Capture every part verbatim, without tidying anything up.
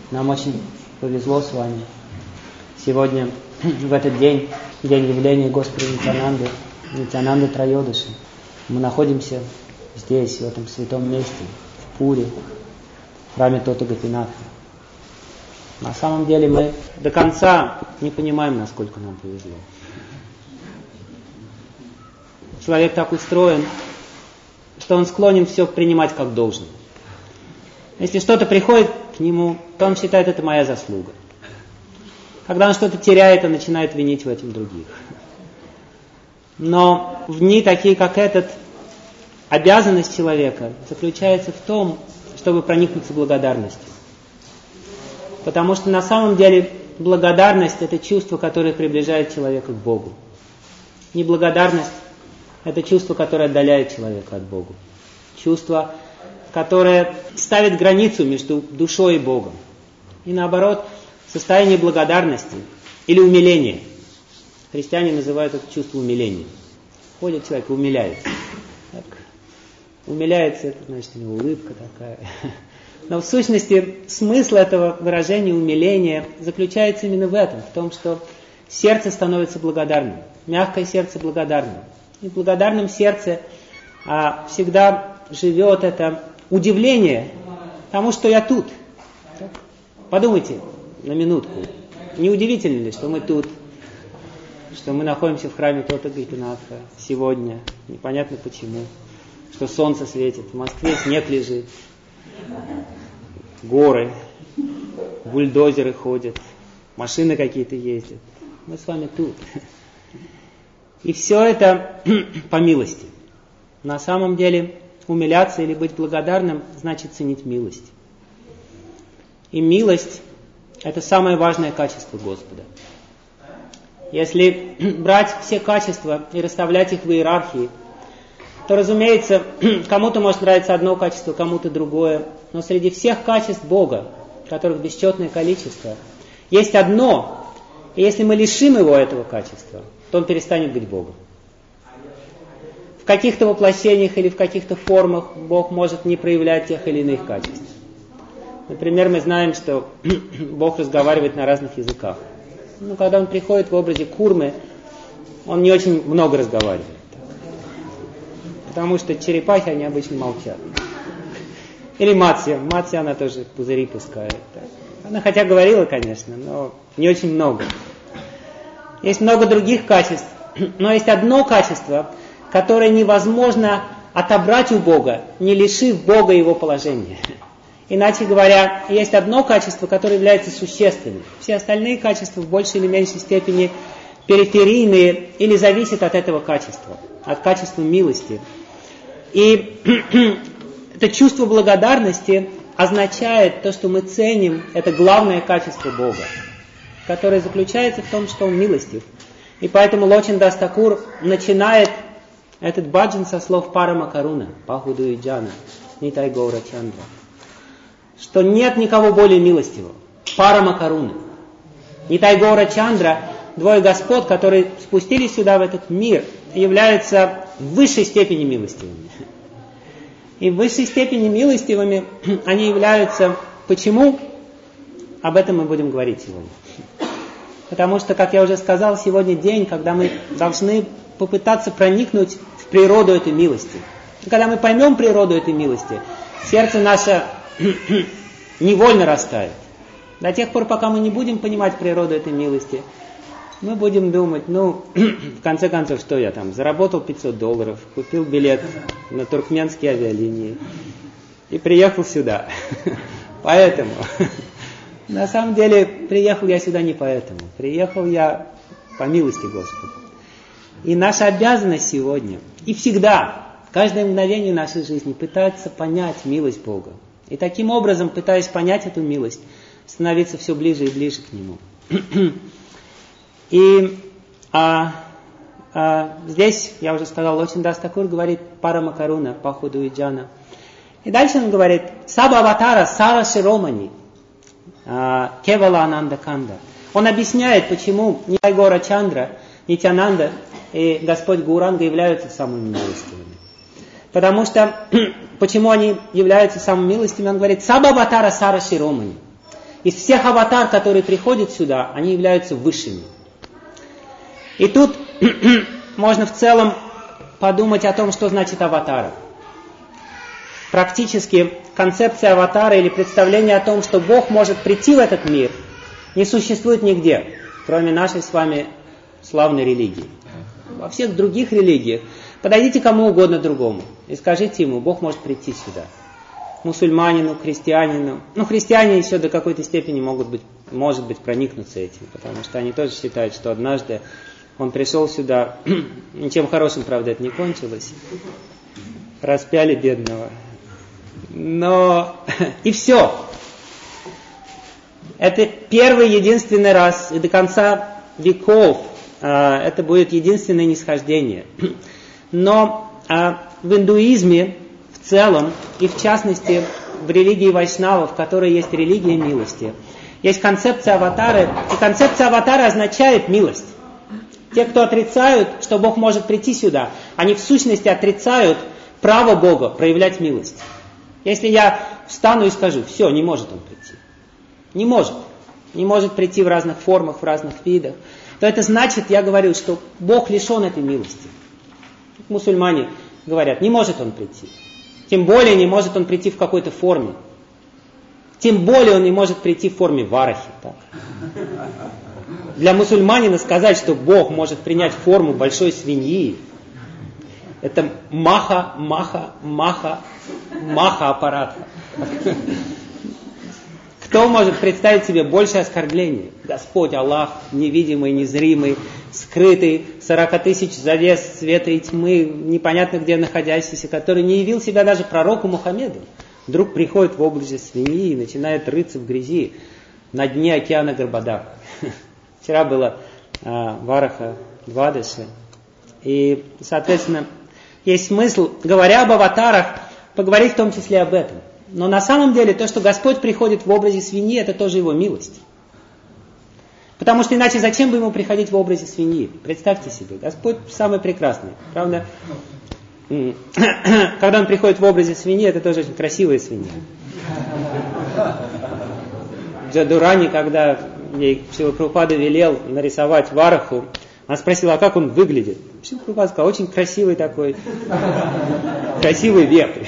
Нам очень повезло с вами. Сегодня, в этот день, день явления Господа Нитьянанды, Нитьянанды Троёдаши, мы находимся здесь, в этом святом месте, в Пури, в храме Тота Гопинатха. На самом деле мы до конца не понимаем, насколько нам повезло. Человек так устроен, что он склонен все принимать как должное. Если что-то приходит к нему, то он считает, это моя заслуга. Когда он что-то теряет, он начинает винить в этом других. Но в дни такие, как этот, обязанность человека заключается в том, чтобы проникнуться благодарностью. Потому что на самом деле благодарность – это чувство, которое приближает человека к Богу. Неблагодарность – это чувство, которое отдаляет человека от Бога. Чувство, которое ставит границу между душой и Богом. И наоборот, состояние благодарности или умиления. Христиане называют это чувство умиления. Ходит человек и умиляется. Так. Умиляется, это значит, у него улыбка такая. Но в сущности смысл этого выражения умиления заключается именно в этом, в том, что сердце становится благодарным, мягкое сердце благодарным. И в благодарном сердце а, всегда живет это удивление тому, что я тут. Так? Подумайте на минутку, не удивительно ли, что мы тут, что мы находимся в храме Тота Гопинатха сегодня, непонятно почему, что солнце светит, в Москве снег лежит, горы, бульдозеры ходят, машины какие-то ездят. Мы с вами тут. И все это по милости. На самом деле умиляться или быть благодарным значит ценить милость. И милость – это самое важное качество Господа. Если брать все качества и расставлять их в иерархии, то, разумеется, кому-то может нравиться одно качество, кому-то другое. Но среди всех качеств Бога, которых бесчетное количество, есть одно, и если мы лишим его этого качества, то он перестанет быть Богом. В каких-то воплощениях или в каких-то формах Бог может не проявлять тех или иных качеств. Например, мы знаем, что Бог разговаривает на разных языках. Но когда Он приходит в образе Курмы, Он не очень много разговаривает. Потому что черепахи, они обычно молчат. Или Матсия. Матсия, она тоже пузыри пускает. Она хотя говорила, конечно, но не очень много. Есть много других качеств. Но есть одно качество, которое невозможно отобрать у Бога, не лишив Бога его положения. Иначе говоря, есть одно качество, которое является существенным. Все остальные качества в большей или меньшей степени периферийные или зависят от этого качества, от качества милости. И это чувство благодарности означает то, что мы ценим это главное качество Бога, которое заключается в том, что Он милостив. И поэтому Лочин Дас Такур начинает этот баджан со слов Парама Каруна, Пахуду и Джана, Нитай Гаура Чандра, что нет никого более милостивого. Парама Каруна. Нитай Гаура Чандра, двое господ, которые спустились сюда в этот мир, являются в высшей степени милостивыми. И в высшей степени милостивыми они являются... Почему? Об этом мы будем говорить сегодня. Потому что, как я уже сказал, сегодня день, когда мы должны попытаться проникнуть в природу этой милости. И когда мы поймем природу этой милости, сердце наше невольно растает. До тех пор, пока мы не будем понимать природу этой милости, мы будем думать, ну, в конце концов, что я там, заработал пятьсот долларов, купил билет на туркменские авиалинии и приехал сюда. Поэтому, на самом деле, приехал я сюда не поэтому. Приехал я по милости Господа. И наша обязанность сегодня, и всегда, каждое мгновение нашей жизни, пытаться понять милость Бога. И таким образом, пытаясь понять эту милость, становиться все ближе и ближе к Нему. И а, а, здесь, я уже сказал, Лочин Дас Такур говорит Парама Каруна, Пахуду и Джана. И дальше он говорит, Саба Аватара Сара Широмани, Кевала Ананда Канда. Он объясняет, почему Нитай Гаура Чандра, Нитьянанда и Господь Гауранга являются самыми милостивыми. Потому что, почему они являются самыми милостивыми, он говорит, Саба Аватара Сара Широмани. Из всех аватар, которые приходят сюда, они являются высшими. И тут можно в целом подумать о том, что значит аватара. Практически концепция аватара или представление о том, что Бог может прийти в этот мир, не существует нигде, кроме нашей с вами славной религии. Во всех других религиях подойдите кому угодно другому и скажите ему, Бог может прийти сюда. Мусульманину, христианину. Ну, христиане еще до какой-то степени могут быть, может быть, проникнуться этим, потому что они тоже считают, что однажды он пришел сюда, ничем хорошим, правда, это не кончилось. Распяли бедного. Но и все. Это первый, единственный раз, и до конца веков а, это будет единственное нисхождение. Но а, в индуизме в целом, и в частности в религии вайшнавов, в которой есть религия милости, есть концепция аватара, и концепция аватара означает милость. Те, кто отрицают, что Бог может прийти сюда, они в сущности отрицают право Бога проявлять милость. Если я встану и скажу, все, не может он прийти. Не может. Не может прийти в разных формах, в разных видах. То это значит, я говорю, что Бог лишен этой милости. Мусульмане говорят, не может он прийти. Тем более не может он прийти в какой-то форме. Тем более он не может прийти в форме варахи. Так. Для мусульманина сказать, что Бог может принять форму большой свиньи, это маха, маха, маха, маха аппарата. Кто может представить себе больше оскорблений? Господь, Аллах, невидимый, незримый, скрытый, сорока тысяч завес света и тьмы, непонятно где находящийся, который не явил себя даже пророку Мухаммеду. Вдруг приходит в область свиньи и начинает рыться в грязи на дне океана Гарбадаха. Вчера было а, Вараха Двадаши. И, соответственно, есть смысл, говоря об аватарах, поговорить в том числе об этом. Но на самом деле то, что Господь приходит в образе свиньи, это тоже Его милость. Потому что иначе зачем бы Ему приходить в образе свиньи? Представьте себе, Господь самый прекрасный. Правда, когда Он приходит в образе свиньи, это тоже очень красивая свинья. Джадурани, когда ей Шрила Прабхупада велел нарисовать Вараху, она спросила, а как он выглядит? Шрила Прабхупада сказал, очень красивый такой, красивый вепрь.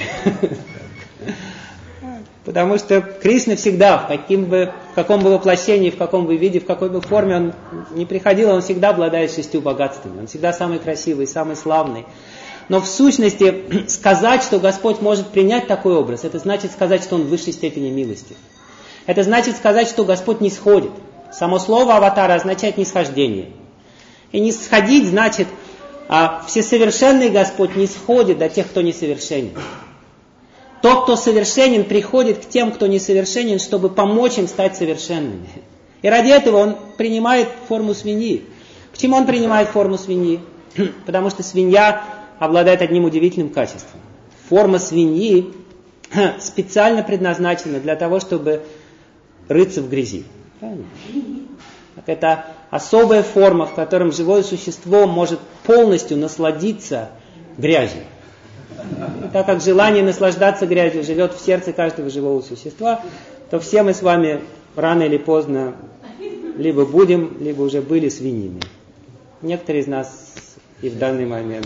Потому что Кришна всегда, в, каким бы, в каком бы воплощении, в каком бы виде, в какой бы форме он не приходил, он всегда обладает шестью богатствами. Он всегда самый красивый, самый славный. Но в сущности сказать, что Господь может принять такой образ, это значит сказать, что Он в высшей степени милостив. Это значит сказать, что Господь не сходит. Само слово аватара означает нисхождение. И нисходить значит, а всесовершенный Господь не сходит до тех, кто несовершенен. Тот, кто совершенен, приходит к тем, кто несовершенен, чтобы помочь им стать совершенными. И ради этого Он принимает форму свиньи. Почему Он принимает форму свиньи? Потому что свинья обладает одним удивительным качеством. Форма свиньи специально предназначена для того, чтобы рыться в грязи. Правильно? Это особая форма, в которой живое существо может полностью насладиться грязью. И так как желание наслаждаться грязью живет в сердце каждого живого существа, то все мы с вами рано или поздно либо будем, либо уже были свиньями. Некоторые из нас и в данный момент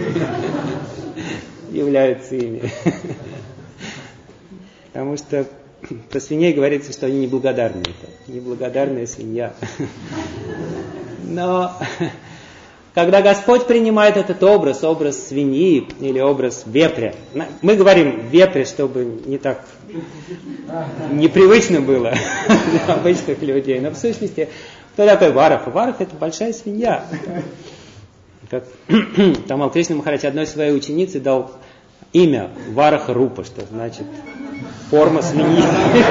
являются ими. Потому что про свиней говорится, что они неблагодарные. Неблагодарная свинья. Но когда Господь принимает этот образ, образ свиньи или образ вепря, мы говорим вепря, чтобы не так непривычно было для обычных людей, но в сущности, кто такой Вараха? Вараха — это большая свинья. Как Тамал Кришна Махарадж одной своей ученице дал имя Вараха Рупа, что значит форма свиньи.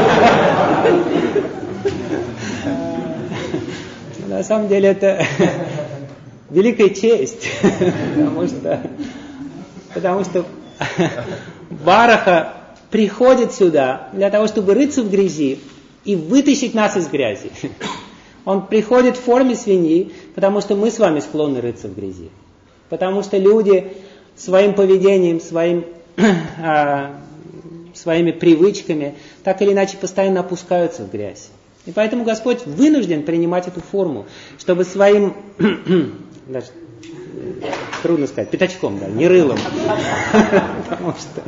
На самом деле это великая честь, потому что, потому что Вараха приходит сюда для того, чтобы рыться в грязи и вытащить нас из грязи. Он приходит в форме свиньи, потому что мы с вами склонны рыться в грязи. Потому что люди своим поведением, своим, а, своими привычками так или иначе постоянно опускаются в грязь. И поэтому Господь вынужден принимать эту форму, чтобы своим, даже трудно сказать, пятачком, да, не рылом, потому что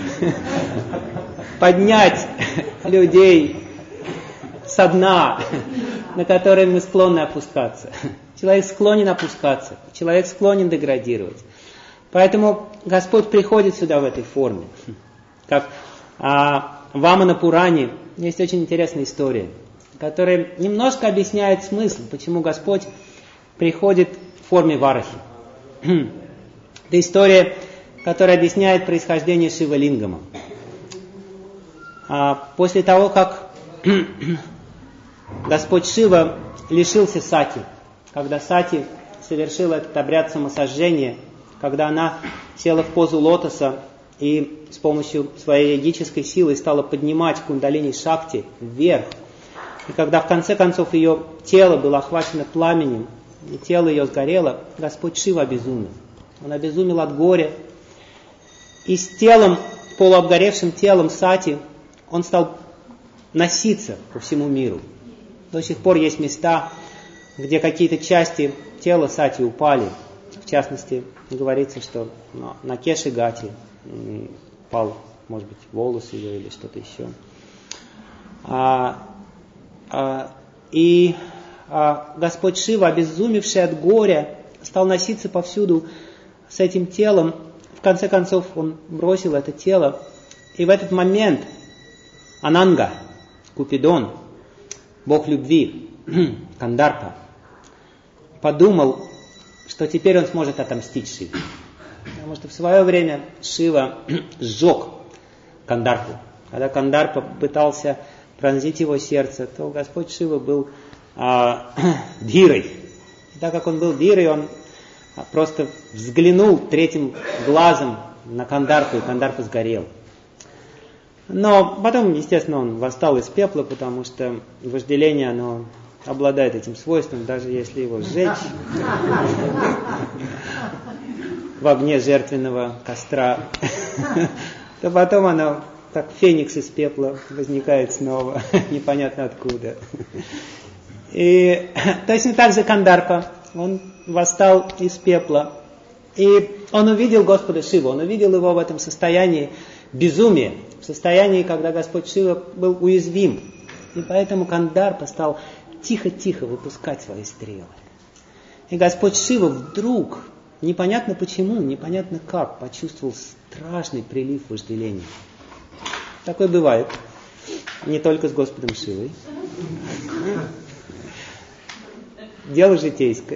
поднять людей со дна, на который мы склонны опускаться. Человек склонен опускаться, человек склонен деградировать. Поэтому Господь приходит сюда в этой форме. Как а, в Вамана Пуране есть очень интересная история, которая немножко объясняет смысл, почему Господь приходит в форме Варахи. Это история, которая объясняет происхождение Шива Лингама. А, после того, как Господь Шива лишился Сати, когда Сати совершила этот обряд самосожжения, когда она села в позу лотоса и с помощью своей йогической силы стала поднимать кундалини Шакти вверх, и когда в конце концов ее тело было охвачено пламенем, и тело ее сгорело, Господь Шива обезумел. Он обезумел от горя, и с телом, полуобгоревшим телом Сати, он стал носиться по всему миру. До сих пор есть места, где какие-то части тела Сати упали. В частности, говорится, что на Кеши-Гати упал, может быть, волос ее или что-то еще. А, а, и а, Господь Шива, обезумевший от горя, стал носиться повсюду с этим телом. В конце концов, он бросил это тело. И в этот момент Ананга, Купидон, бог любви, Кандарпа, подумал, что теперь он сможет отомстить Шиве. Потому что в свое время Шива сжег Кандарпу. Когда Кандарпа пытался пронзить его сердце, то Господь Шива был а, Дхирой. И так как он был Дхирой, он просто взглянул третьим глазом на Кандарпу, и Кандарпа сгорел. Но потом, естественно, он восстал из пепла, потому что вожделение, оно обладает этим свойством, даже если его сжечь в огне жертвенного костра, то потом оно, как феникс из пепла, возникает снова, непонятно откуда. И точно так же Кандарпа, он восстал из пепла, и он увидел Господа Шиву, он увидел его в этом состоянии безумия, в состоянии, когда Господь Шива был уязвим. И поэтому Кандарпа стал тихо-тихо выпускать свои стрелы. И Господь Шива вдруг, непонятно почему, непонятно как, почувствовал страшный прилив вожделения. Такое бывает. Не только с Господом Шивой. Дело житейское.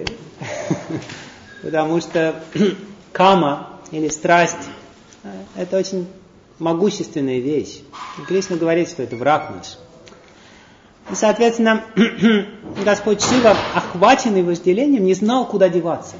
Потому что кама или страсть – это очень могущественная вещь. И Кришна говорит, что это враг наш. И, соответственно, Господь Шива, охваченный вожделением, не знал, куда деваться.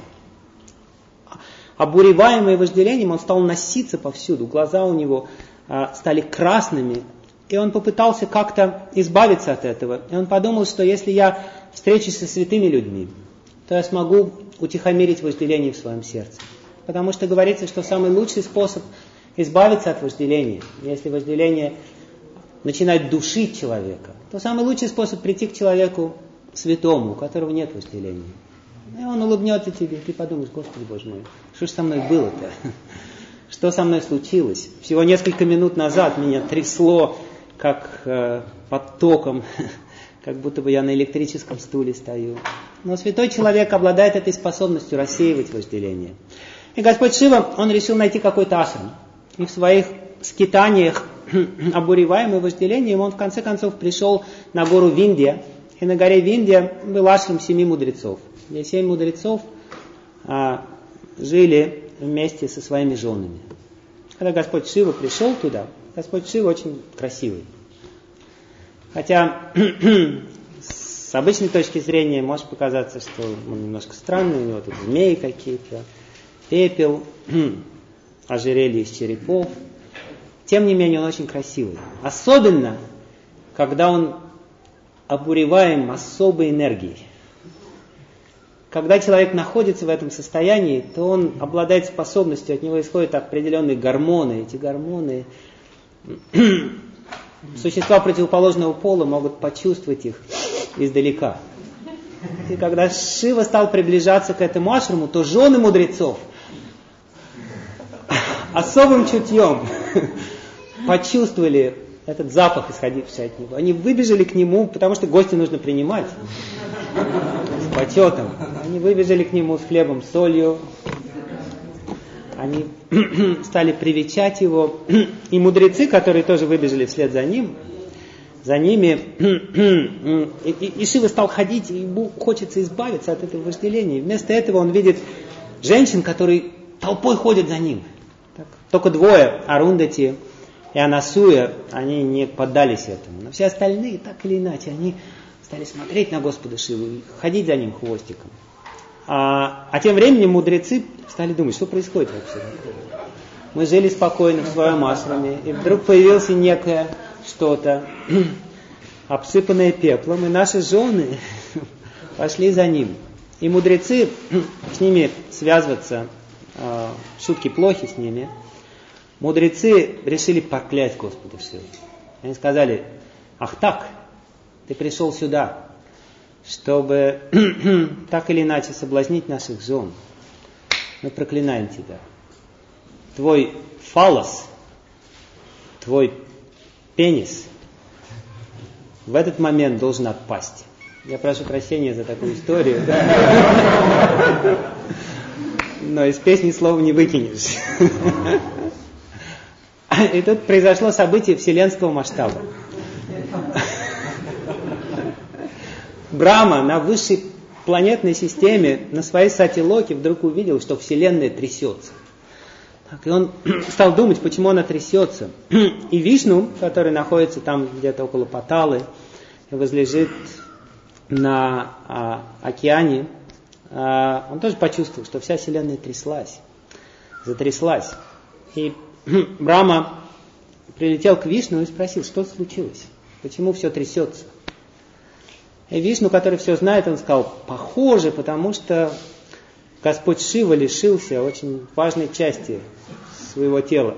Обуреваемый вожделением, он стал носиться повсюду. Глаза у него а, стали красными. И он попытался как-то избавиться от этого. И он подумал, что если я встречусь со святыми людьми, то я смогу утихомирить вожделение в своем сердце. Потому что говорится, что самый лучший способ избавиться от вожделения, если вожделение начинает душить человека, то самый лучший способ прийти к человеку святому, у которого нет вожделения. И он улыбнется тебе, и ты подумаешь: Господи Боже мой, что же со мной было-то? Что со мной случилось? Всего несколько минут назад меня трясло, как э, под током, как будто бы я на электрическом стуле стою. Но святой человек обладает этой способностью рассеивать вожделение. И Господь Шива, он решил найти какой-то ашрам. И в своих скитаниях, обуреваемый вожделением, он в конце концов пришел на гору Виндия. И на горе Виндия был ашрам семи мудрецов, где семь мудрецов а, жили вместе со своими женами. Когда Господь Шива пришел туда, Господь Шива очень красивый. Хотя с обычной точки зрения может показаться, что он немножко странный, у него тут змеи какие-то, пепел, ожерелье из черепов. Тем не менее, он очень красивый. Особенно, когда он обуреваем особой энергией. Когда человек находится в этом состоянии, то он обладает способностью, от него исходят определенные гормоны. Эти гормоны, существа противоположного пола могут почувствовать их издалека. И когда Шива стал приближаться к этому ашраму, то жены мудрецов особым чутьем почувствовали этот запах, исходивший от него. Они выбежали к нему, потому что гостя нужно принимать с почетом. Они выбежали к нему с хлебом, солью. Они стали привечать его. И мудрецы, которые тоже выбежали вслед за ним, за ними, и, и, и Шива стал ходить, и ему хочется избавиться от этого вожделения. И вместо этого он видит женщин, которые толпой ходят за ним. Так, только двое, Арундати и Анасуя, они не поддались этому. Но все остальные, так или иначе, они стали смотреть на Господа Шиву и ходить за ним хвостиком. А, а тем временем мудрецы стали думать, что происходит вообще. Мы жили спокойно в своем ашраме, и вдруг появилось некое что-то, обсыпанное пеплом, и наши жены пошли за ним. И мудрецы, с ними связываться, шутки плохи с ними, мудрецы решили проклясть Господа Шиву. Они сказали: ах так, ты пришел сюда, чтобы так или иначе соблазнить наших жен. Мы проклинаем тебя. Твой фалос, твой пенис в этот момент должен отпасть. Я прошу прощения за такую историю. Но из песни слова не выкинешь. И тут произошло событие вселенского масштаба. Брахма на высшей планетной системе, на своей сати-локе вдруг увидел, что Вселенная трясется. Так, и он стал думать, почему она трясется. И Вишну, который находится там где-то около Паталы, возлежит на а, океане, а, он тоже почувствовал, что вся Вселенная тряслась, затряслась. И Брахма прилетел к Вишну и спросил, что случилось, почему все трясется. И Вишну, который все знает, он сказал: похоже, потому что Господь Шива лишился очень важной части своего тела.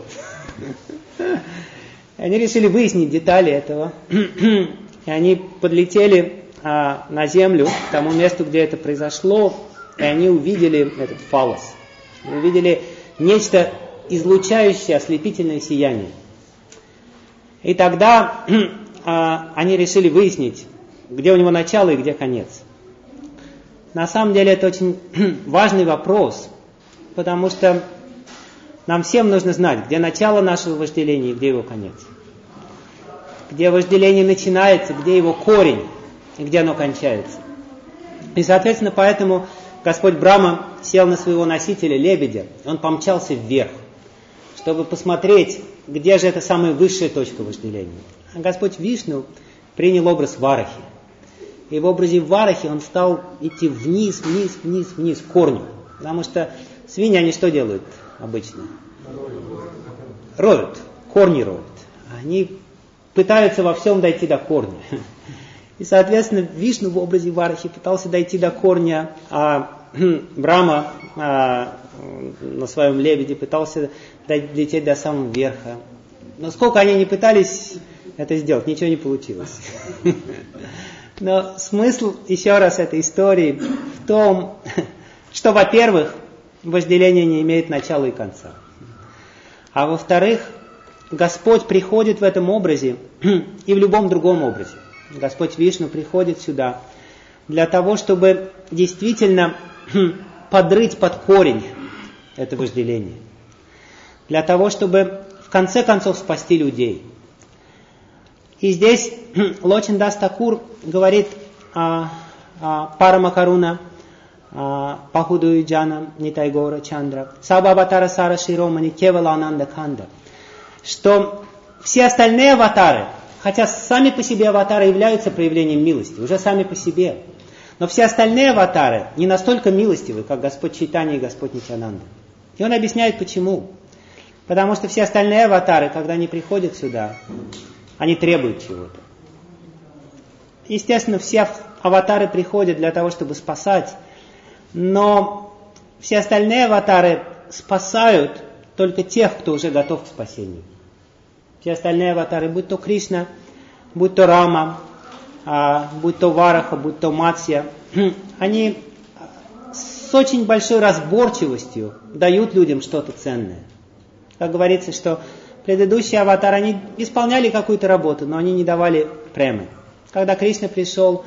И они решили выяснить детали этого. И они подлетели а, на землю, к тому месту, где это произошло, и они увидели этот фалос. Увидели нечто излучающее ослепительное сияние. И тогда а, они решили выяснить, где у него начало и где конец. На самом деле это очень важный вопрос, потому что нам всем нужно знать, где начало нашего вожделения и где его конец. Где вожделение начинается, где его корень и где оно кончается. И, соответственно, поэтому Господь Брахма сел на своего носителя, лебедя, он помчался вверх, чтобы посмотреть, где же эта самая высшая точка вожделения. А Господь Вишну принял образ Варахи. И в образе Варахи он стал идти вниз, вниз, вниз, вниз, к корню. Потому что свиньи, они что делают обычно? Роют, корни роют. Они пытаются во всем дойти до корня. И, соответственно, Вишну в образе Варахи пытался дойти до корня, а Брахма а, на своем лебеде пытался долететь до самого верха. Но сколько они ни пытались это сделать, ничего не получилось. Но смысл, еще раз, этой истории в том, что, во-первых, вожделение не имеет начала и конца. А во-вторых, Господь приходит в этом образе и в любом другом образе. Господь Вишну приходит сюда для того, чтобы действительно подрыть под корень это вожделение. Для того, чтобы в конце концов спасти людей. И здесь Лочин Дас Такур говорит о, о Парама Каруна, Пахуду Иджана, Нитайгора Чандра, Саба Аватара Сара Широмани, Кевала Ананда Канда, что все остальные аватары, хотя сами по себе аватары являются проявлением милости, уже сами по себе, но все остальные аватары не настолько милостивы, как Господь Чайтанья и Господь Нитьянанда. И он объясняет почему. Потому что все остальные аватары, когда они приходят сюда, они требуют чего-то. Естественно, все аватары приходят для того, чтобы спасать, но все остальные аватары спасают только тех, кто уже готов к спасению. Все остальные аватары, будь то Кришна, будь то Рама, будь то Вараха, будь то Матсья, они с очень большой разборчивостью дают людям что-то ценное. Как говорится, что предыдущие аватары, они исполняли какую-то работу, но они не давали премы. Когда Кришна пришел,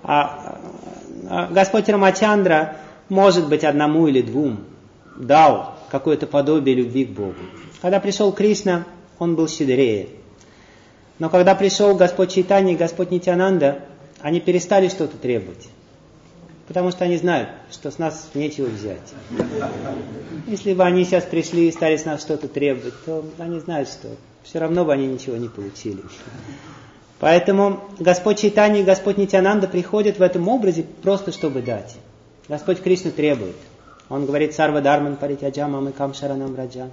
Господь Рамачандра, может быть, одному или двум дал какое-то подобие любви к Богу. Когда пришел Кришна, он был щедрее. Но когда пришел Господь Чайтанья и Господь Нитьянанда, они перестали что-то требовать. Потому что они знают, что с нас нечего взять. Если бы они сейчас пришли и стали с нас что-то требовать, то они знают, что все равно бы они ничего не получили. Поэтому Господь Чайтанья и Господь Нитьянанда приходят в этом образе просто, чтобы дать. Господь Кришна требует. Он говорит: «Сарва дарман паритяджа мамыкам шаранам раджа».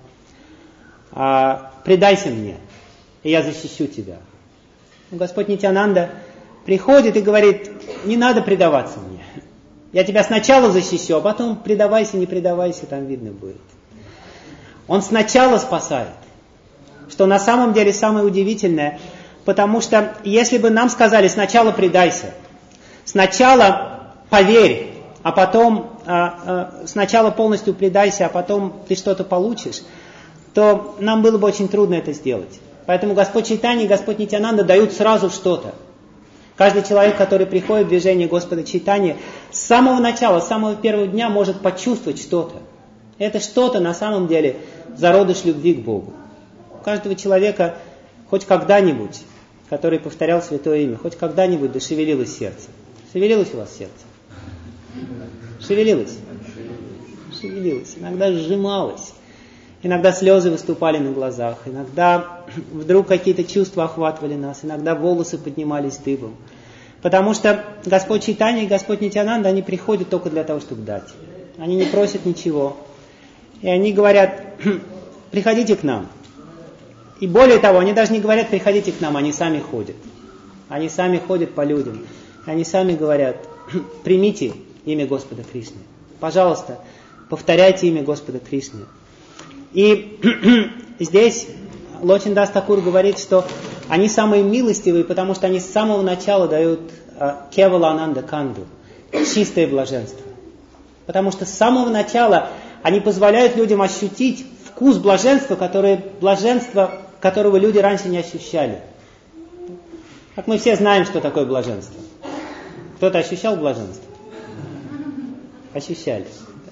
«Предайся мне, и я защищу тебя». Господь Нитьянанда приходит и говорит: «Не надо предаваться мне. Я тебя сначала защищу, а потом предавайся, не предавайся, там видно будет». Он сначала спасает, что на самом деле самое удивительное, потому что если бы нам сказали: сначала предайся, сначала поверь, а потом а, а, сначала полностью предайся, а потом ты что-то получишь, то нам было бы очень трудно это сделать. Поэтому Господь Чайтанья и Господь Нитьянанда дают сразу что-то. Каждый человек, который приходит в движение Господа Чайтаньи, с самого начала, с самого первого дня может почувствовать что-то. Это что-то на самом деле зародыш любви к Богу. У каждого человека хоть когда-нибудь, который повторял святое имя, хоть когда-нибудь дошевелилось сердце. Шевелилось у вас сердце? Шевелилось? Шевелилось. Иногда сжималось. Иногда слезы выступали на глазах, иногда вдруг какие-то чувства охватывали нас, иногда волосы поднимались дыбом. Потому что Господь Чайтанья и Господь Нитьянанда, они приходят только для того, чтобы дать. Они не просят ничего. И они говорят: приходите к нам. И более того, они даже не говорят: приходите к нам, они сами ходят. Они сами ходят по людям. Они сами говорят: примите имя Господа Кришны. Пожалуйста, повторяйте имя Господа Кришны. И здесь Лочиндас Такур говорит, что они самые милостивые, потому что они с самого начала дают кевала ананда канду, чистое блаженство. Потому что с самого начала они позволяют людям ощутить вкус блаженства, которое, блаженство, которого люди раньше не ощущали. Как мы все знаем, что такое блаженство. Кто-то ощущал блаженство? Ощущали.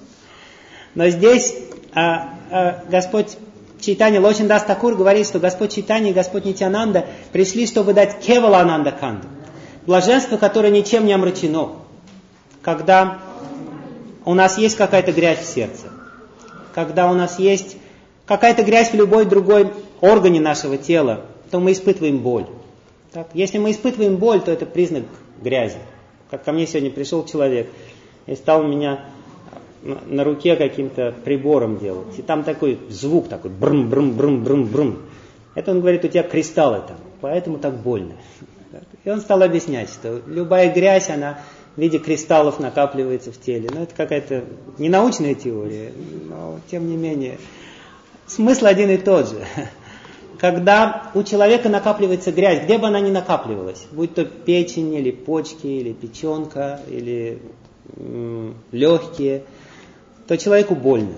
Но здесь а, а, Господь Чайтанья, Лочиндас Такур говорит, что Господь Чайтанья и Господь Нитьянанда пришли, чтобы дать кевала ананда канду. Блаженство, которое ничем не омрачено. Когда у нас есть какая-то грязь в сердце. Когда у нас есть какая-то грязь в любой другой органе нашего тела, то мы испытываем боль. Так? Если мы испытываем боль, то это признак грязи. Как ко мне сегодня пришел человек и стал меня на руке каким-то прибором делать. И там такой звук такой, брум-брум-брум-брум-брум. Это он говорит: у тебя кристаллы там, поэтому так больно. И он стал объяснять, что любая грязь, она в виде кристаллов накапливается в теле. Но это какая-то ненаучная теория, но тем не менее. Смысл один и тот же. Когда у человека накапливается грязь, где бы она ни накапливалась, будь то печень, или почки, или печенка, или м- легкие, то человеку больно.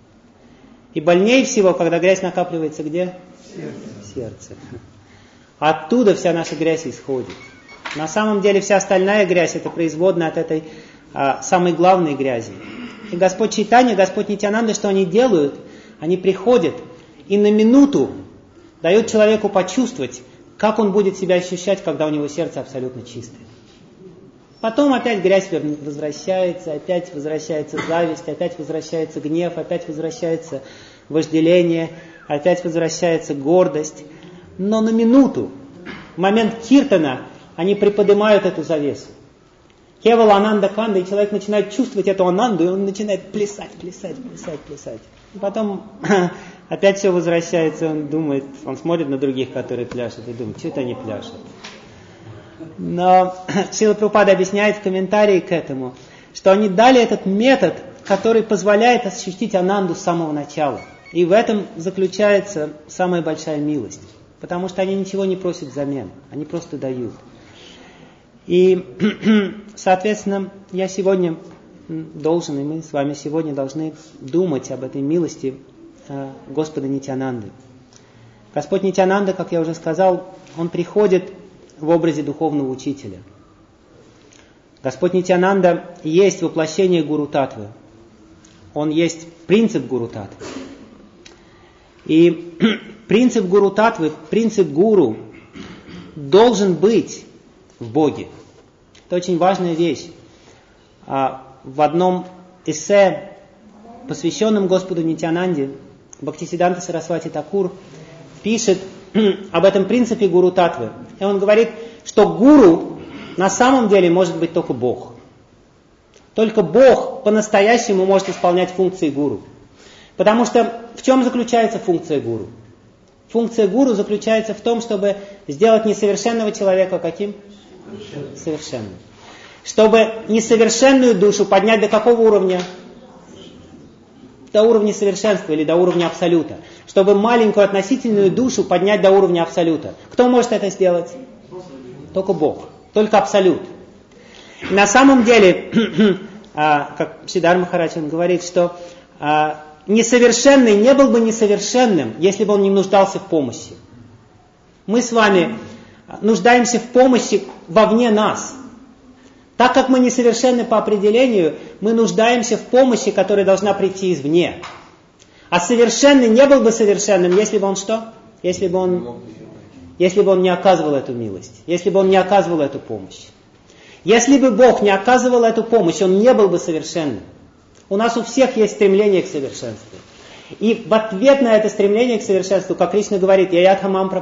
И больнее всего, когда грязь накапливается где? В сердце. Оттуда вся наша грязь исходит. На самом деле вся остальная грязь — это производная от этой а, самой главной грязи. И Господь Чайтанья, Господь Нитьянанда, что они делают? Они приходят и на минуту дают человеку почувствовать, как он будет себя ощущать, когда у него сердце абсолютно чистое. Потом опять грязь возвращается, опять возвращается зависть, опять возвращается гнев, опять возвращается вожделение, опять возвращается гордость. Но на минуту, в момент киртана, они приподнимают эту завесу. Кевала ананда канда, и человек начинает чувствовать эту ананду, и он начинает плясать, плясать, плясать, плясать. И потом опять все возвращается, он думает, он смотрит на других, которые пляшут, и думает: что это они пляшут. Но Шрила Прабхупада объясняет в комментарии к этому, что они дали этот метод, который позволяет ощутить ананду с самого начала. И в этом заключается самая большая милость. Потому что они ничего не просят взамен, они просто дают. И, соответственно, я сегодня должен, и мы с вами сегодня должны думать об этой милости Господа Нитьянанды. Господь Нитьянанда, как я уже сказал, Он приходит в образе духовного учителя. Господь Нитьянанда есть воплощение Гуру Татвы. Он есть принцип Гуру Татвы. И принцип Гуру Татвы, принцип Гуру должен быть в Боге. Это очень важная вещь. В одном эссе, посвященном Господу Нитьянанде, Бхактисиддханта Сарасвати Такур пишет об этом принципе Гуру Татвы. И он говорит, что гуру на самом деле может быть только Бог. Только Бог по-настоящему может исполнять функции гуру. Потому что в чем заключается функция гуру? Функция гуру заключается в том, чтобы сделать несовершенного человека каким? Совершенным. Чтобы несовершенную душу поднять до какого уровня? До уровня совершенства или до уровня абсолюта. Чтобы маленькую относительную душу поднять до уровня абсолюта. Кто может это сделать? Только Бог. Только абсолют. И на самом деле, как Сиддхар Махарадж говорит, что несовершенный не был бы несовершенным, если бы он не нуждался в помощи. Мы с вами нуждаемся в помощи вовне нас. Так как мы несовершенны по определению, мы нуждаемся в помощи, которая должна прийти извне. А совершенный не был бы совершенным, если бы он что? Если бы он, если бы он не оказывал эту милость, если бы он не оказывал эту помощь. Если бы Бог не оказывал эту помощь, он не был бы совершенным. У нас у всех есть стремление к совершенству. И в ответ на это стремление к совершенству, как Кришна говорит, я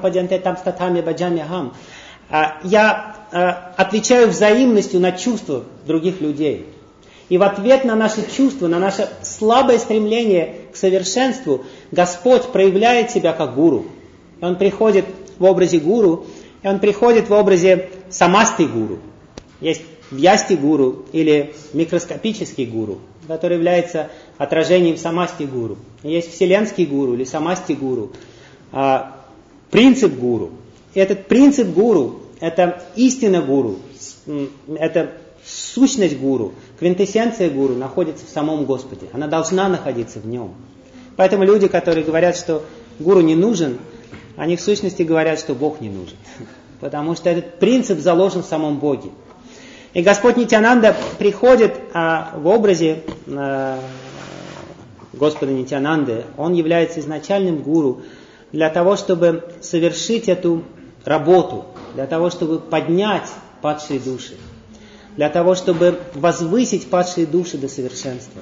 отвечаю взаимностью на чувства других людей. И в ответ на наши чувства, на наше слабое стремление к совершенству, Господь проявляет себя как гуру. И Он приходит в образе гуру, и Он приходит в образе самасти гуру. Есть вьясти гуру или микроскопический гуру, который является отражением самасти гуру. Есть вселенский гуру или самасти гуру, принцип гуру. И этот принцип гуру, это истина гуру, это сущность гуру, квинтэссенция гуру находится в самом Господе. Она должна находиться в нем. Поэтому люди, которые говорят, что гуру не нужен, они в сущности говорят, что Бог не нужен. Потому что этот принцип заложен в самом Боге. И Господь Нитьянанда приходит а, в образе а, Господа Нитьянанды. Он является изначальным гуру для того, чтобы совершить эту работу, для того, чтобы поднять падшие души, для того, чтобы возвысить падшие души до совершенства.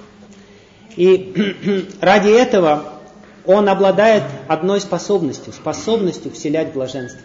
И ради этого он обладает одной способностью, способностью вселять блаженство.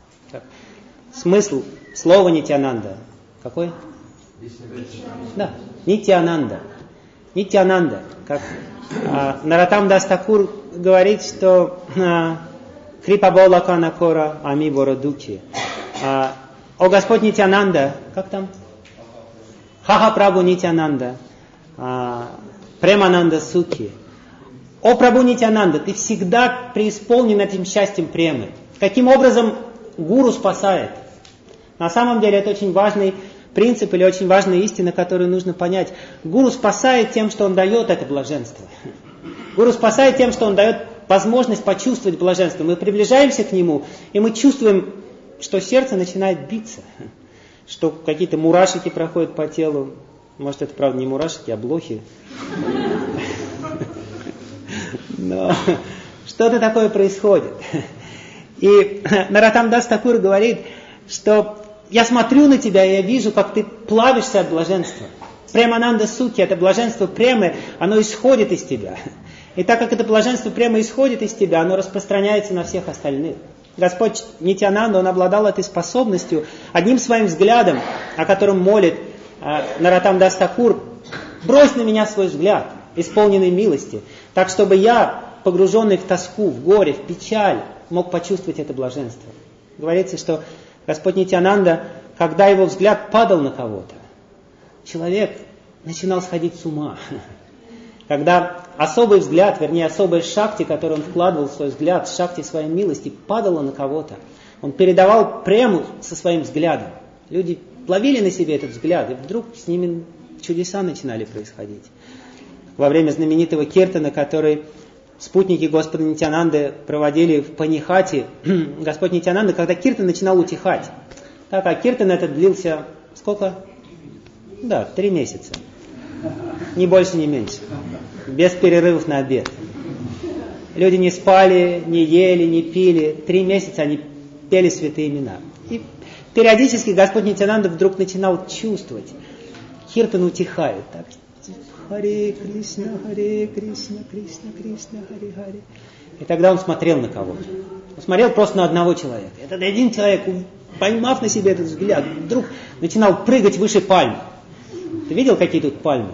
Смысл слова Нитьянанда какой? Да, Нитьянанда. Нитьянанда. Как а, Нароттам Дас Такур говорит, что Крипа Бола Канакора Ами Бородуки. О Господь Нитьянанда, как там? Хаха Прабху Нитьянанда, Премананда Суки. О Прабху Нитьянанда, ты всегда преисполнен этим счастьем премы. Каким образом гуру спасает? На самом деле это очень важный принцип или очень важная истина, которую нужно понять. Гуру спасает тем, что он дает это блаженство. Гуру спасает тем, что он дает возможность почувствовать блаженство. Мы приближаемся к нему, и мы чувствуем, что сердце начинает биться, что какие-то мурашки проходят по телу. Может, это, правда, не мурашки, а блохи. Но что-то такое происходит. И Нароттам Дас Такур говорит, что я смотрю на тебя, и я вижу, как ты плавишься от блаженства. Премананда Суки, это блаженство премы, оно исходит из тебя. И так как это блаженство премы исходит из тебя, оно распространяется на всех остальных. Господь Нитьянанда, он обладал этой способностью, одним своим взглядом, о котором молит э, Нароттам Дас Такур, брось на меня свой взгляд, исполненный милости, так чтобы я, погруженный в тоску, в горе, в печаль, мог почувствовать это блаженство. Говорится, что Господь Нитьянанда, когда его взгляд падал на кого-то, человек начинал сходить с ума. Когда особый взгляд, вернее особая шакти, которую он вкладывал в свой взгляд, шакти своей милости, падала на кого-то, он передавал прему со своим взглядом. Люди ловили на себе этот взгляд, и вдруг с ними чудеса начинали происходить. Во время знаменитого киртана, который спутники Господа Нитьянанды проводили в Панихате, Господь Нитьянанда, когда киртан начинал утихать, так, а киртан этот длился сколько? Да, три месяца. Ни больше, ни меньше. Без перерывов на обед. Люди не спали, не ели, не пили. Три месяца они пели святые имена. И периодически Господь Нитьянанда вдруг начинал чувствовать. Киртан утихает. Так, Харе Кришна, Харе Кришна, Кришна, Кришна, Харе Харе. И тогда он смотрел на кого-то. Он смотрел просто на одного человека. Этот один человек, поймав на себе этот взгляд, вдруг начинал прыгать выше пальмы. Ты видел, какие тут пальмы?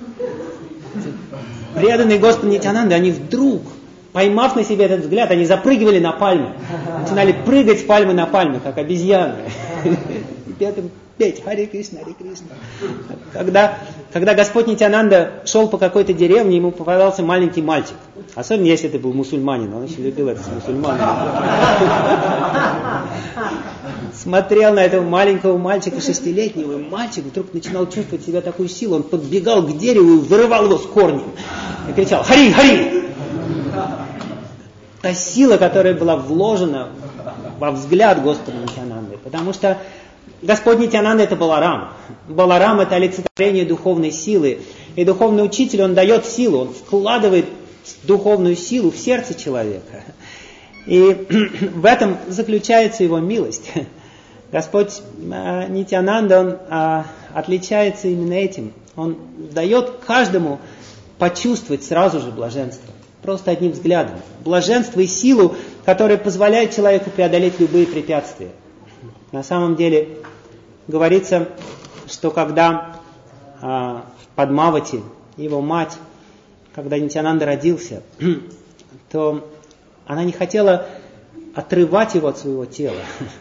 Преданные Господу Нитьянанды, они вдруг, поймав на себе этот взгляд, они запрыгивали на пальмы. Начинали прыгать с пальмы на пальмы, как обезьяны. И петь, петь Харе Кришна, Харе Кришна. Когда, когда Господь Нитьянанда шел по какой-то деревне, ему попадался маленький мальчик. Особенно, если это был мусульманин. Он очень любил это с мусульманами. Смотрел на этого маленького мальчика, шестилетнего, и мальчик вдруг начинал чувствовать себя такую силу. Он подбегал к дереву и вырывал его с корнем. И кричал: «Хари, хари!» Та сила, которая была вложена во взгляд Господа Нитьянанды. Потому что Господь Нитьянанда — это Баларам. Баларам — это олицетворение духовной силы. И духовный учитель, он дает силу, он вкладывает духовную силу в сердце человека. И в этом заключается его милость. Господь э, Нитьянанда, он э, отличается именно этим. Он дает каждому почувствовать сразу же блаженство. Просто одним взглядом. Блаженство и силу, которая позволяет человеку преодолеть любые препятствия. На самом деле, говорится, что когда э, в Падмавати его мать, когда Нитьянанда родился, то она не хотела отрывать его от своего тела.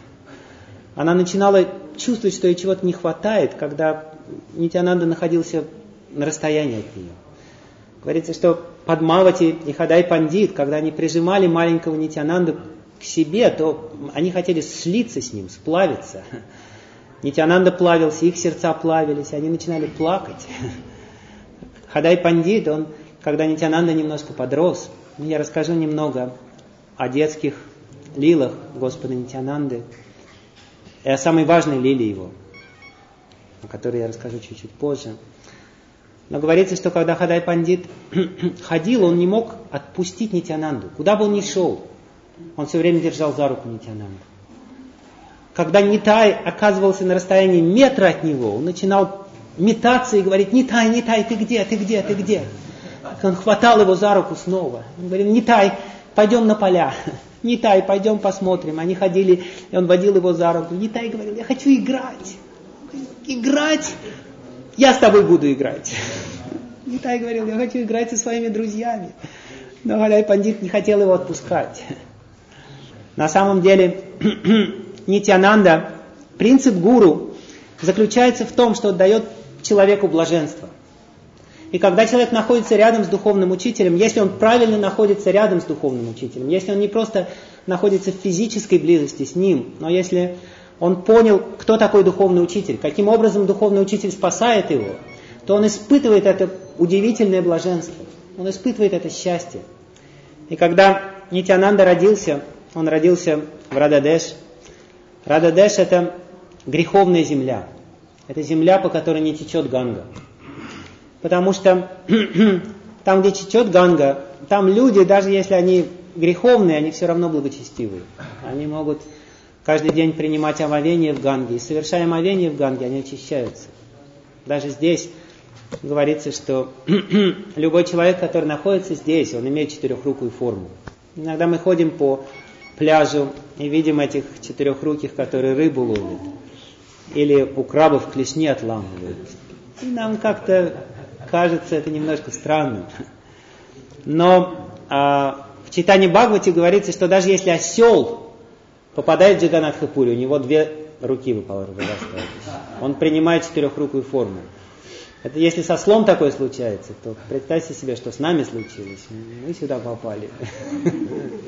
Она начинала чувствовать, что ей чего-то не хватает, когда Нитьянанда находился на расстоянии от нее. Говорится, что Падмавати и Хадай Пандит, когда они прижимали маленького Нитьянанду к себе, то они хотели слиться с ним, сплавиться. Нитьянанда плавился, их сердца плавились, они начинали плакать. Хадай Пандит, он, когда Нитьянанда немножко подрос, я расскажу немного о детских лилах Господа Нитьянанды и о самой важной лиле его, о которой я расскажу чуть-чуть позже. Но говорится, что когда Хадай Пандит ходил, он не мог отпустить Нитьянанду. Куда бы он ни шел, он все время держал за руку Нитьянанду. Когда Нитай оказывался на расстоянии метра от него, он начинал метаться и говорить: «Нитай, Нитай, ты где, ты где, ты где?» Он хватал его за руку снова. Он говорил: «Нитай, пойдем на поля. Нитай, пойдем посмотрим». Они ходили, и он водил его за руку. Нитай говорил: «Я хочу играть». «Играть? Я с тобой буду играть». Нитай говорил: «Я хочу играть со своими друзьями». Но Хадай Пандит не хотел его отпускать. На самом деле, Нитьянанда, принцип гуру, заключается в том, что дает человеку блаженство. И когда человек находится рядом с духовным учителем, если он правильно находится рядом с духовным учителем, если он не просто находится в физической близости с ним, но если он понял, кто такой духовный учитель, каким образом духовный учитель спасает его, то он испытывает это удивительное блаженство, он испытывает это счастье. И когда Нитьянанда родился, он родился в Рададеш. Рададеш — это греховная земля. Это земля, по которой не течет Ганга. Потому что там, где течет Ганга, там люди, даже если они греховные, они все равно благочестивые. Они могут каждый день принимать омовение в Ганге. И совершая омовение в Ганге, они очищаются. Даже здесь говорится, что любой человек, который находится здесь, он имеет четырехрукую форму. Иногда мы ходим по пляжу и видим этих четырехруких, которые рыбу ловят. Или у крабов клешни отламывают. И нам как-то кажется это немножко странным. Но а, в Чайтанья Бхагавати говорится, что даже если осел попадает в Джаганнатха-пури, у него две руки вырастают. Он принимает четырехрукую форму. Это если со слом такое случается, то представьте себе, что с нами случилось. Мы сюда попали.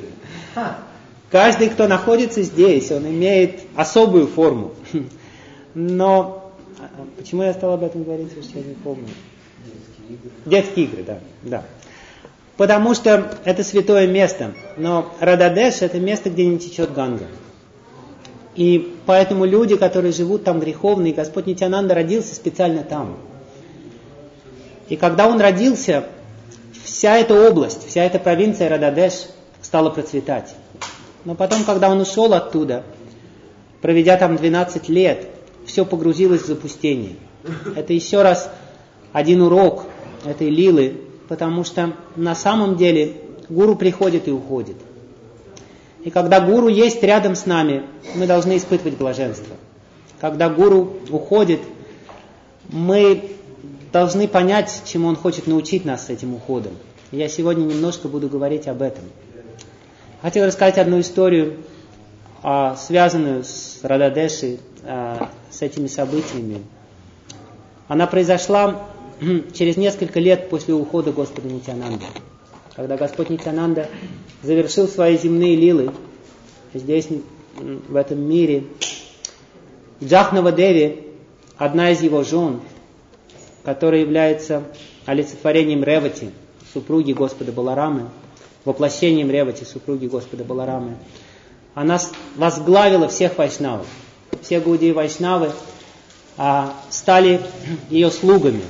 Каждый, кто находится здесь, он имеет особую форму. Но почему я стал об этом говорить, я не помню. Детские игры. Детские игры, да, да. Потому что это святое место. Но Рададеш — это место, где не течет Ганга. И поэтому люди, которые живут там греховные, Господь Нитьянанда родился специально там. И когда он родился, вся эта область, вся эта провинция Рададеш стала процветать. Но потом, когда он ушел оттуда, проведя там двенадцать лет, все погрузилось в запустение. Это еще раз один урок этой лилы, потому что на самом деле гуру приходит и уходит. И когда гуру есть рядом с нами, мы должны испытывать блаженство. Когда гуру уходит, мы должны понять, чему он хочет научить нас с этим уходом. Я сегодня немножко буду говорить об этом. Хотел рассказать одну историю, связанную с Рададешей, с этими событиями. Она произошла через несколько лет после ухода Господа Нитьянанды. Когда Господь Нитьянанда завершил свои земные лилы здесь, в этом мире, Джахнава Деви, одна из его жен, которая является олицетворением Ревати, супруги Господа Баларамы, воплощением Ревати, супруги Господа Баларамы, она возглавила всех вайшнавов. Все гаудии вайшнавы а, стали ее слугами.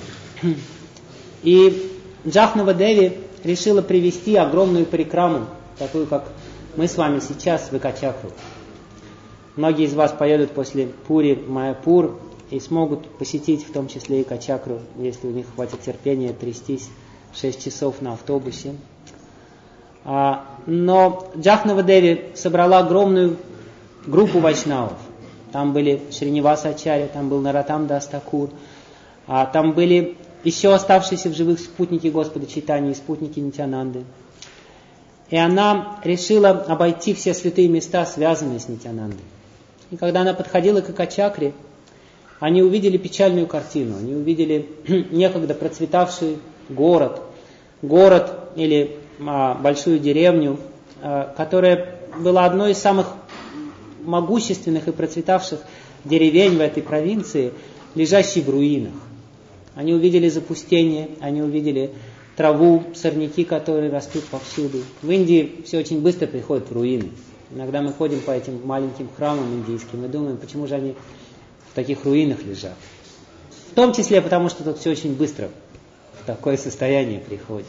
И Джахнава Деви решила привести огромную парикраму, такую, как мы с вами сейчас в Экачакру. Многие из вас поедут после Пури в Майяпур и смогут посетить в том числе Экачакру, если у них хватит терпения трястись шесть часов на автобусе. А, но Джахнава Деви собрала огромную группу вайшнавов. Там были Шриниваса Ачарья, там был Наратам Дас Такур, а, там были еще оставшиеся в живых спутники Господа Чайтаньи, спутники Нитьянанды. И она решила обойти все святые места, связанные с Нитьянандой. И когда она подходила к Экачакре, они увидели печальную картину. Они увидели некогда процветавший город, город или а, большую деревню, а, которая была одной из самых могущественных и процветавших деревень в этой провинции, лежащей в руинах. Они увидели запустение, они увидели траву, сорняки, которые растут повсюду. В Индии все очень быстро приходит в руины. Иногда мы ходим по этим маленьким храмам индийским и думаем, почему же они в таких руинах лежат. В том числе потому, что тут все очень быстро в такое состояние приходит.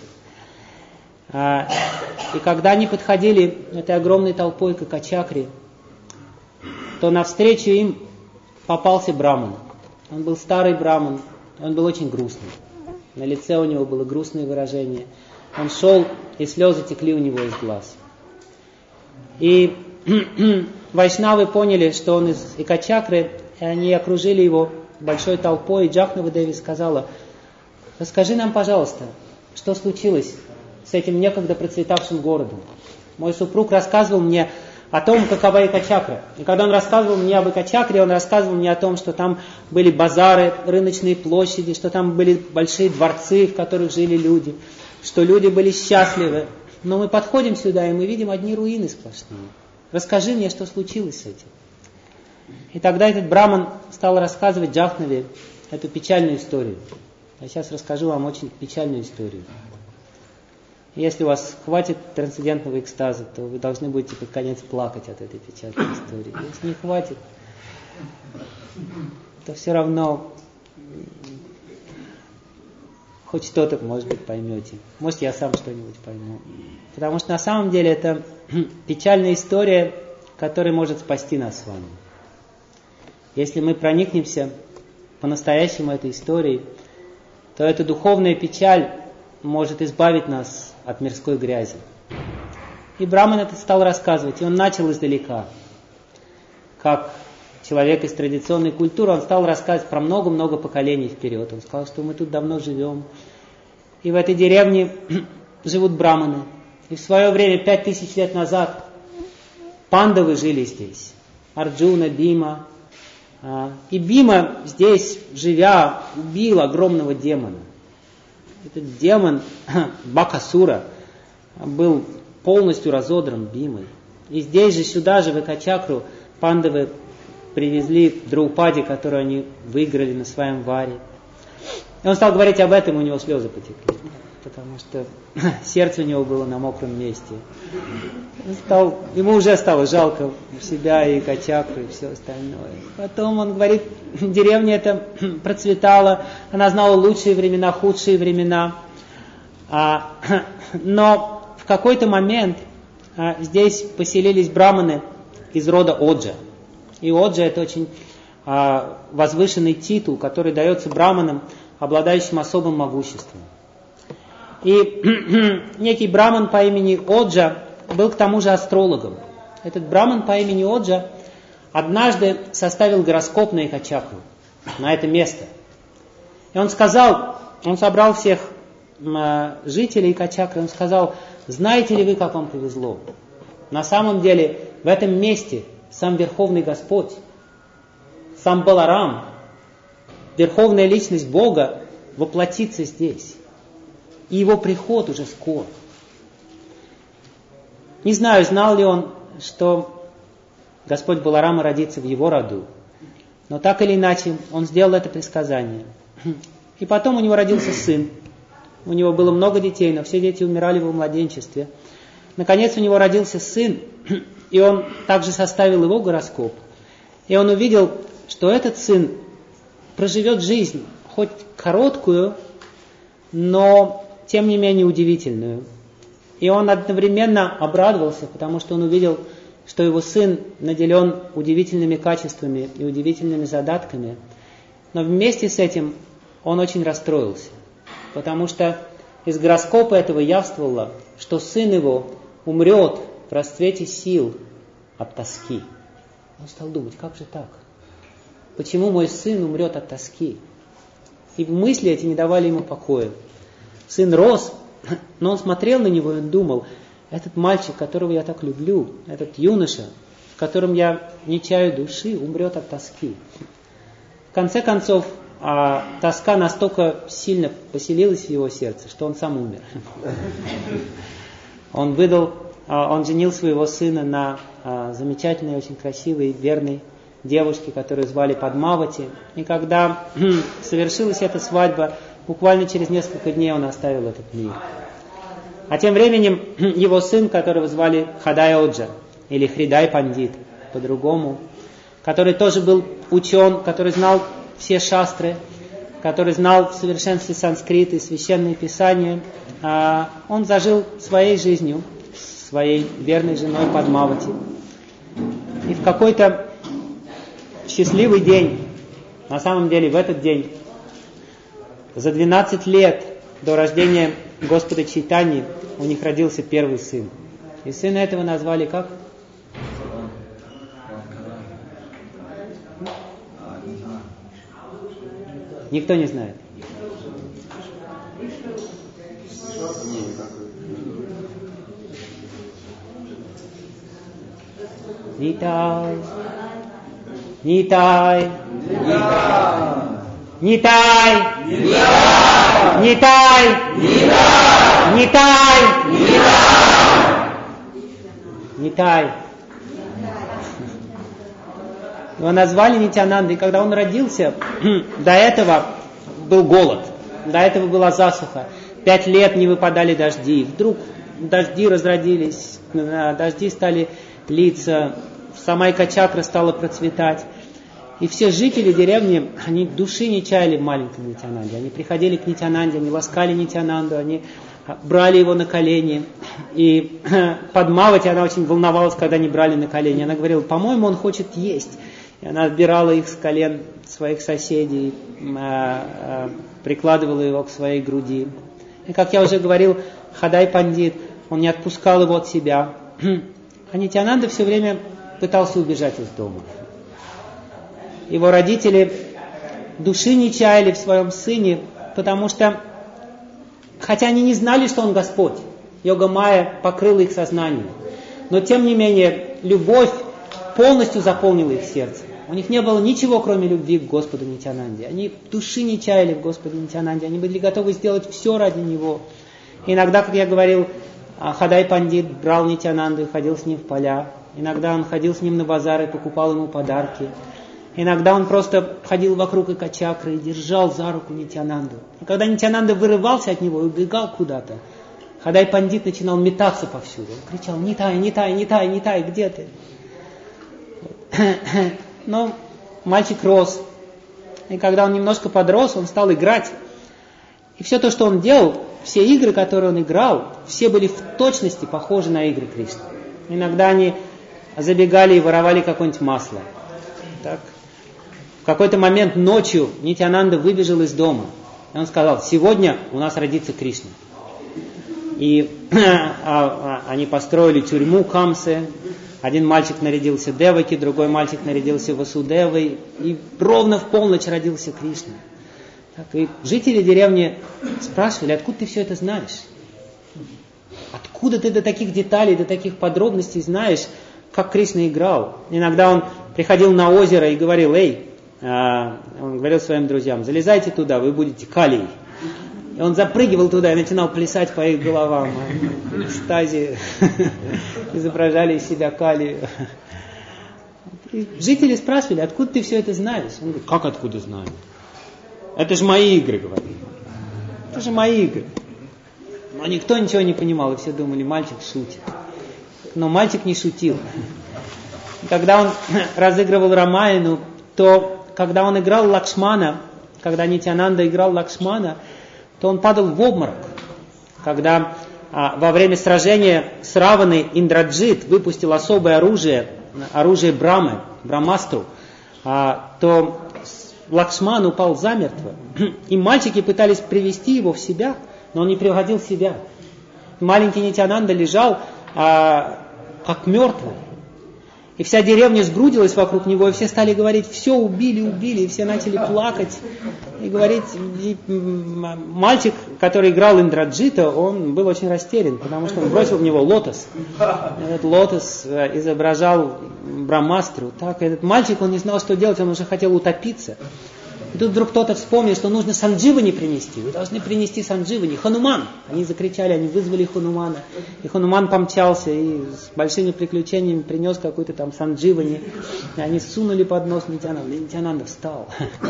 И когда они подходили этой огромной толпой к Экачакре, то навстречу им попался браман. Он был старый браман, он был очень грустный. На лице у него было грустное выражение. Он шел, и слезы текли у него из глаз. И вайшнавы поняли, что он из Экачакры, и они окружили его большой толпой. И Джахнава Деви сказала: расскажи нам, пожалуйста, что случилось с этим некогда процветавшим городом. Мой супруг рассказывал мне о том, какова Экачакра. И когда он рассказывал мне об Экачакре, он рассказывал мне о том, что там были базары, рыночные площади, что там были большие дворцы, в которых жили люди, что люди были счастливы. Но мы подходим сюда, и мы видим одни руины сплошные. Расскажи мне, что случилось с этим. И тогда этот браман стал рассказывать Джахнаве эту печальную историю. Я сейчас расскажу вам очень печальную историю. Если у вас хватит трансцендентного экстаза, то вы должны будете под конец плакать от этой печальной истории. Если не хватит, то все равно хоть что-то, может быть, поймете. Может, я сам что-нибудь пойму. Потому что на самом деле это печальная история, которая может спасти нас с вами. Если мы проникнемся по-настоящему этой историей, то эта духовная печаль может избавить нас от мирской грязи. И браман это стал рассказывать, и он начал издалека. Как человек из традиционной культуры, он стал рассказывать про много-много поколений вперед. Он сказал, что мы тут давно живем. И в этой деревне живут браманы. И в свое время, пять тысяч лет назад, пандавы жили здесь. Арджуна, Бима. И Бима здесь, живя, убил огромного демона. Этот демон Бакасура был полностью разодран Бимой. И здесь же, сюда же, в Экачакру, пандавы привезли Драупади, которую они выиграли на своем варе. И он стал говорить об этом, у него слезы потекли, потому что сердце у него было на мокром месте. Он стал, ему уже стало жалко себя и Качакру, и все остальное. Потом он говорит, деревня эта процветала, она знала лучшие времена, худшие времена. А, но в какой-то момент а, здесь поселились браманы из рода Оджа. И Оджа — это очень а, возвышенный титул, который дается браманам, обладающим особым могуществом. И некий браман по имени Оджа был к тому же астрологом. Этот браман по имени Оджа однажды составил гороскоп на Экачакру, на это место. И он сказал, он собрал всех э, жителей Экачакры, он сказал, знаете ли вы, как вам повезло? На самом деле в этом месте сам Верховный Господь, сам Баларам, Верховная Личность Бога воплотится здесь. И его приход уже скоро. Не знаю, знал ли он, что Господь Баларама родится в его роду. Но так или иначе, он сделал это предсказание. И потом у него родился сын. У него было много детей, но все дети умирали в младенчестве. Наконец у него родился сын, и он также составил его гороскоп. И он увидел, что этот сын проживет жизнь, хоть короткую, но тем не менее удивительную. И он одновременно обрадовался, потому что он увидел, что его сын наделен удивительными качествами и удивительными задатками. Но вместе с этим он очень расстроился, потому что из гороскопа этого явствовало, что сын его умрет в расцвете сил от тоски. Он стал думать, как же так? Почему мой сын умрет от тоски? И мысли эти не давали ему покоя. Сын рос, но он смотрел на него и он думал, этот мальчик, которого я так люблю, этот юноша, в котором я не чаю души, умрет от тоски. В конце концов, а, тоска настолько сильно поселилась в его сердце, что он сам умер. Он выдал, а, он женил своего сына на а, замечательной, очень красивой, верной девушке, которую звали Падмавати. И когда совершилась эта свадьба, буквально через несколько дней он оставил этот мир. А тем временем его сын, которого звали Хадай Оджа, или Хридай Пандит, по-другому, который тоже был учен, который знал все шастры, который знал в совершенстве санскрит и священные писания, он зажил своей жизнью, своей верной женой Падмавати. И в какой-то счастливый день, на самом деле в этот день, за двенадцать лет до рождения Господа Чайтаньи у них родился первый сын. И сына этого назвали как? Никто не знает. Нитай. Нитай. Нитай. Нитай. Нитай. Нитай. Его назвали Нитянанда, и когда он родился, до этого был голод, до этого была засуха. Пять лет не выпадали дожди. Вдруг дожди разродились, дожди стали литься, сама Экачакра стала процветать. И все жители деревни, они души не чаяли в маленьком Нитянанде. Они приходили к Нитянанде, они ласкали Нитянанду, они брали его на колени. И Падмавати, она очень волновалась, когда они брали на колени. Она говорила, по-моему, он хочет есть. И она отбирала их с колен своих соседей, прикладывала его к своей груди. И, как я уже говорил, Хадай Пандит, он не отпускал его от себя. А Нитянанда все время пытался убежать из дома. Его родители души не чаяли в своем сыне, потому что, хотя они не знали, что он Господь, Йога-майя покрыла их сознание, но тем не менее любовь полностью заполнила их сердце. У них не было ничего, кроме любви к Господу Нитянанде. Они души не чаяли в Господе Нитянанде, они были готовы сделать все ради него. И иногда, как я говорил, Хадай Пандит брал Нитянанду и ходил с ним в поля. Иногда он ходил с ним на базар и покупал ему подарки. Иногда он просто ходил вокруг Экачакры и держал за руку Нитьянанду. И когда Нитьянанда вырывался от него и убегал куда-то, Хадай Пандит начинал метаться повсюду. Он кричал: «Нитай, Нитай, Нитай, Нитай, где ты?» Но мальчик рос. И когда он немножко подрос, он стал играть. И все то, что он делал, все игры, которые он играл, все были в точности похожи на игры Кришны. Иногда они забегали и воровали какое-нибудь масло. Так. В какой-то момент ночью Нитьянанда выбежал из дома. И он сказал: «Сегодня у нас родится Кришна». И а, а, они построили тюрьму Камсы. Один мальчик нарядился Деваки, другой мальчик нарядился Васудевой. И ровно в полночь родился Кришна. Так, и жители деревни спрашивали: «Откуда ты все это знаешь? Откуда ты до таких деталей, до таких подробностей знаешь, как Кришна играл?» Иногда он приходил на озеро и говорил: «Эй», он говорил своим друзьям: «Залезайте туда, вы будете Калией». И он запрыгивал туда и начинал плясать по их головам. В экстазе изображали из себя Калию. И жители спрашивали: «Откуда ты все это знаешь?» Он говорит: «Как откуда знаю? Это же мои игры», говорит. «Это же мои игры». Но никто ничего не понимал, и все думали: мальчик шутит. Но мальчик не шутил. Когда он разыгрывал Рамаяну, то когда он играл Лакшмана, когда Нитьянанда играл Лакшмана, то он падал в обморок. Когда а, во время сражения с Раваной Индраджит выпустил особое оружие, оружие Брамы, Брамастру, а, то Лакшман упал замертво. И мальчики пытались привести его в себя, но он не приводил в себя. Маленький Нитьянанда лежал а, как мертвый. И вся деревня сгрудилась вокруг него, и все стали говорить: «Все, убили, убили», и все начали плакать. И говорить, и мальчик, который играл Индраджита, он был очень растерян, потому что он бросил в него лотос. Этот лотос изображал Брамастру. Так, этот мальчик, он не знал, что делать, он уже хотел утопиться. И тут вдруг кто-то вспомнил, что нужно Сандживани принести. Вы должны принести Сандживани. Хануман! Они закричали, они вызвали Ханумана. И Хануман помчался и с большими приключениями принес какой-то там Сандживани. И они сунули под нос Нитьянанды. И Нитьянанда встал.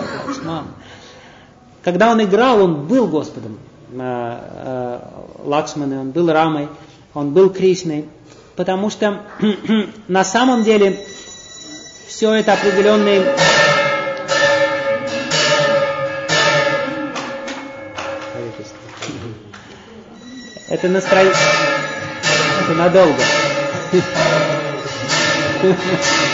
Когда он играл, он был Господом Лакшманы, он был Рамой, он был Кришной. Потому что на самом деле все это определенные... Это настроение... Это надолго.